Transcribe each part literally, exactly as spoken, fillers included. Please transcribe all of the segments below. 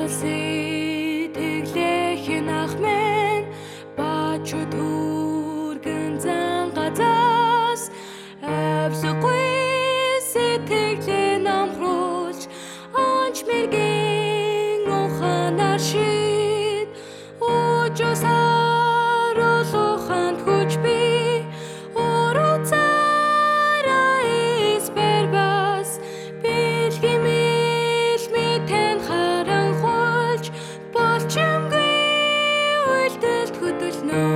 сэтгэлээхэн ах минь бачу түргэн зан газаас авсахгүй сэтгэлээ намруулж анч мэргэн уханаар шид уужсаар улууханд хүч би уруцаараа избербас бэлгэмэл мэтэн харанхуулж болчимгүй үйлдэлт хөдөлнө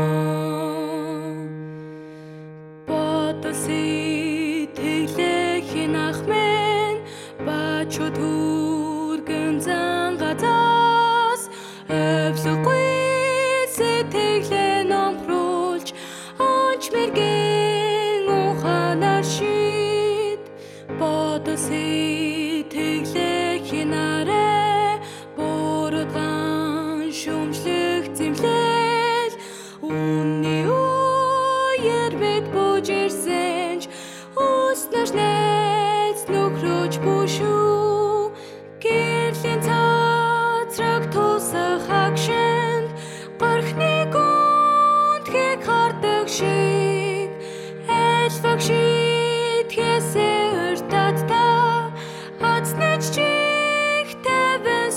бодол сэтгэлээхэн ах минь бачу түргэн зан газаас авсахгүй сэтгэлээ намруулж анч мэргэн уханаар шид бодол сэтгэлээхэн арай буруудган шүмжлэх зэмлэл үнний үеэр мэд бууж ирсэнч уснаш найз нөхрөөж бүшүү гэрлийн цацраг тусах агшинд горхны гүнтхийг хардаг шиг айлфаг шийтгэсээ уртад та хацнэж чих тавин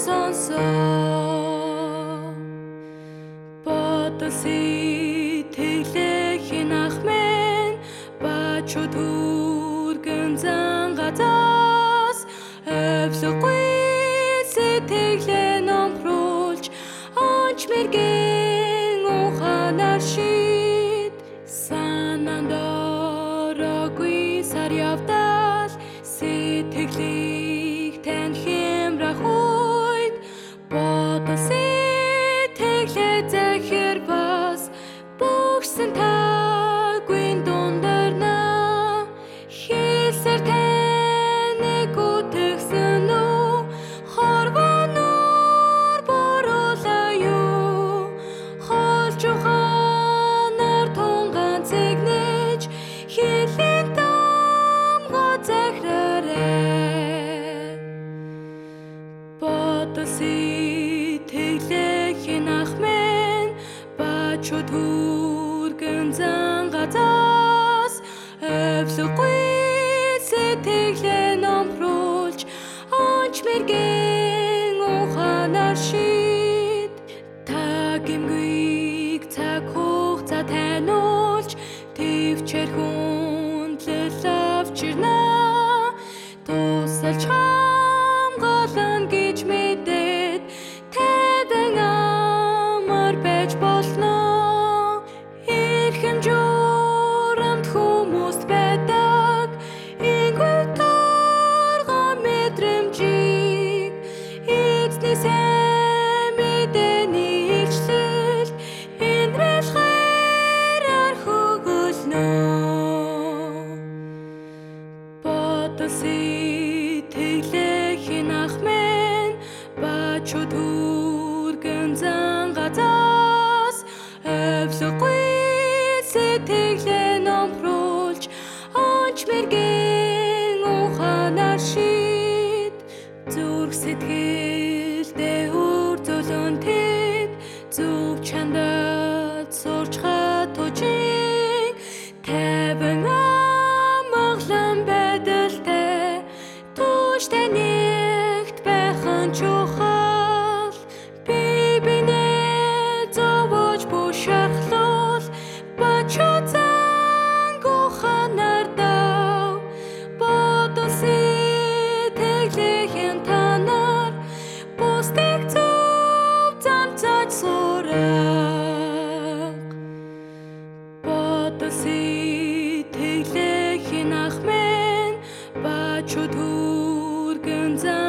сонсоо бодол сэтгэлээхэн ах минь бачу түргэн зан газаас авсахгүй сэтгэлээ намруулж анч мэргэн уханаар шид санаанд ороогүй сар явдал сэтгэлийг тань хямрах үед бодол сэтгэлээ захир бас бүгсэн таагүй дундарна хийсэр таныг утгсан уу хорвоноор боруулаа юу холж ухаанаар тунган цэгнэж хийлийн дамгоо захираарай бодол сэтгэлээхэн ах минь бачу түргэн зан газаас авсахгүй сэтгэлээ намруулж анч мэргэн уханаар шид тагимгүйг цаг хугацаа таниулж төвчээр хүндлэл авч ирнэ тусалж хамгаална гэж мэдээд тавин амар байж болно эрхэм журамт хүмүүст байдаг ингүй торгоо мэдрэмжийг эзний сайн мэдээний илчлэл энрэл хайраар хөгөлнө бодол сэтгэлээхэн ах минь бачу түргэн зан газаас авсахгүй сэтгэлээ намруулж анч мэргэн уханаар шид зүрх сэтгэлдээ үр зөлөн тэд зүв чандад сурч хатужиг тавин амгалан байдалтай тууштай нэгт байхан чухал би бинээ зовож бушархлуул бачу занг уханаар дав бодол сэтгэлээхэн танаар бусдыг зөв замцаж сурах бодол сэтгэлээхэн ах минь бачу түргэн зан